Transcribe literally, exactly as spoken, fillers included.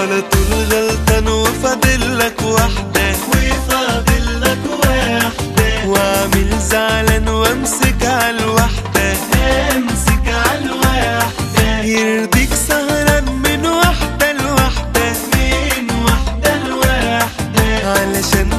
على طول غلطان وفاضلك واحدة وفاضلك واحدة، وعامل زعلان وامسك عالواحدة امسك عالواحدة. يرضيك سهران من واحدة لواحدة من واحدة لواحدة علشان